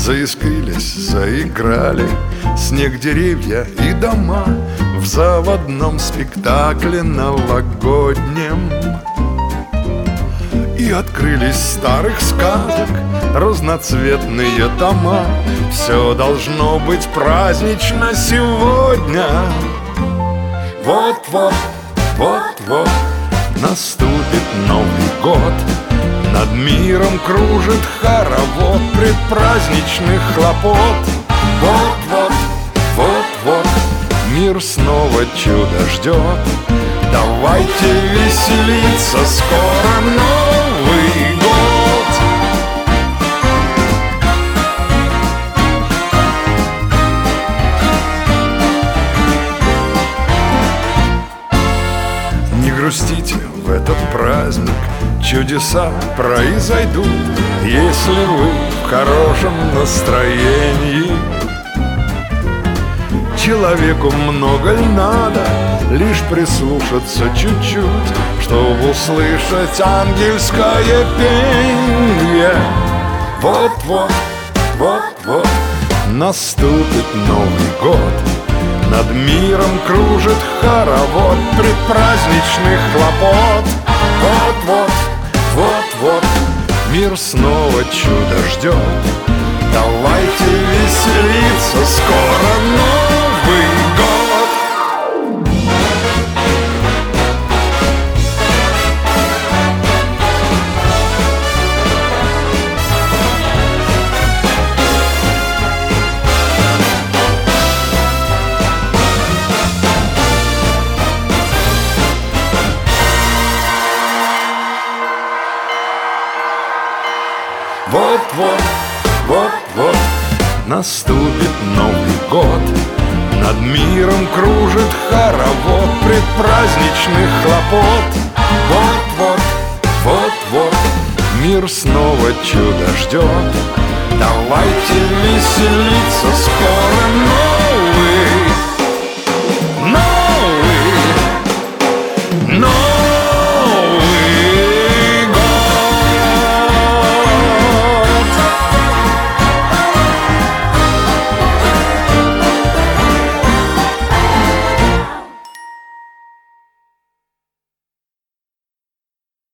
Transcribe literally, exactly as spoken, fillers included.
Заискрились, заиграли снег, деревья и дома в заводном спектакле новогоднем. И открылись старых сказок разноцветные тома. Все должно быть празднично сегодня. Вот-вот, вот-вот наступит Новый год. Над миром кружит хоровод предпраздничных хлопот. Вот-вот, вот-вот мир снова чудо ждет. Давайте веселиться, скоро Новый год. Не грустите в этот праздник, чудеса произойдут, если вы в хорошем настроении. Человеку много ль надо, лишь прислушаться чуть-чуть, чтобы услышать ангельское пение. Вот-вот, вот-вот наступит Новый год. Над миром кружит хоровод предпраздничных хлопот. Вот-вот, вот-вот мир снова чудо ждет. Давайте веселиться, скоро Новый год. Вот-вот, вот-вот наступит Новый год. Над миром кружит хоровод предпраздничных хлопот. Вот-вот, вот-вот мир снова чудо ждет. Давайте веселиться, скоро Новый